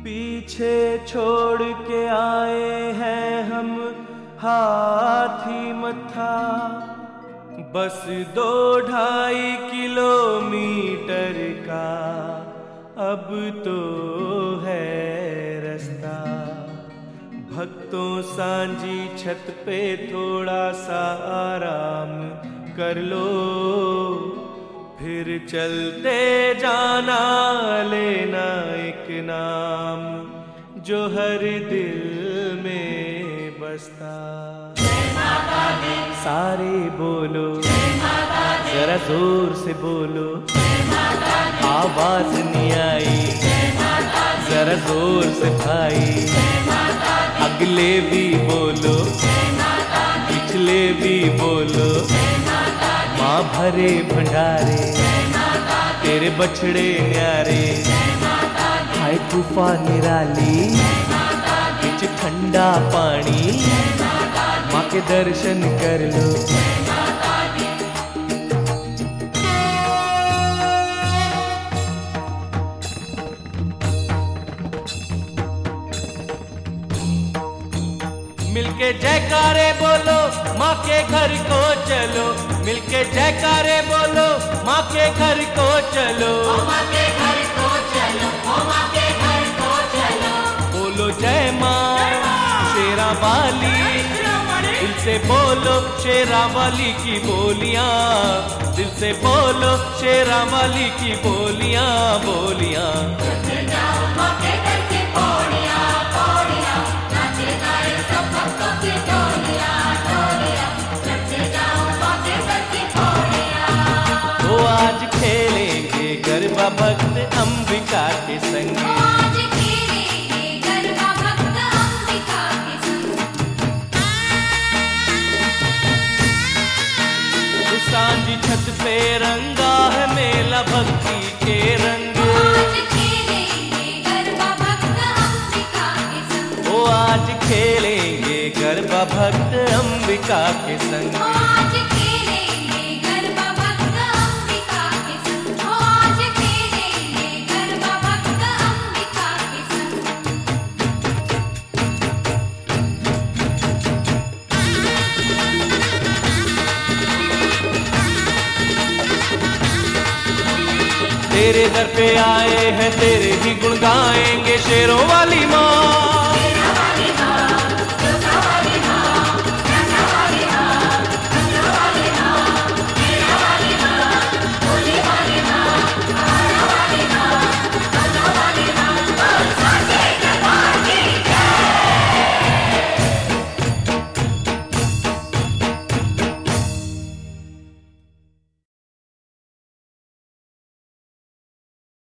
पीछे छोड़ के आए हैं हम हाथी मथा, बस 2-2.5 किलोमीटर का अब तो है रास्ता। भक्तों सांझी छत पे थोड़ा सा आराम कर लो, फिर चलते जाना, लेना एक नाम जो हर दिल में बसता। जय माता दी, सारे बोलो जय माता दी, जरा जोर से बोलो, जय माता दी, आवाज नहीं आई, जय माता दी, जरा जोर से भाई। जय माता दी, अगले भी बोलो, जय माता दी, पिछले भी बोलो, जय माता दी, माँ भरे भंडारे जय माता दी, तेरे बछड़े न्यारे। जय माता दी, हाय तूफान निराली, जय माता दी, बीच ठंडा पानी, जय माता दी, माँ के दर्शन कर लो। जय माता दी। मिलके जयकारे बोलो, माँ के घर को चलो, मिलके जयकारे बोलो, माँ के घर को चलो। ओ माँ के घर को चलो, ओ माँ के घर को चलो, बोलो जय माँ शेरा वाली, दिल से बोलो शेरा वाली की बोलियां, दिल से बोलो शेरा वाली की बोलियां, बोलियां। चलते जाओ माँ के घर की पौड़ियाँ, पौड़ियाँ, नाचे गाए सब भक्तों की टोलियाँ, टोलियाँ, चलते जाओ माँ के घर की पौड़ियाँ। तो आज खेलेंगे गरबा भक्त अंबिका के संग, आज खेलेंगे गरबा भक्त अंबिका के संग, सांझी छत पे रंगा है मेला भक्ति के रंग। आज खेलेंगे गरबा भक्त अंबिका के संग, ओ आज खेलेंगे गरबा भक्त अंबिका के संग। आज खेलेंगे गरबा भक्त अंबिका के संग, आज खेलेंगे गरबा भक्त अंबिका के संग। तेरे दर पे आए हैं तेरे ही गुण गाएंगे, शेरों वाली माँ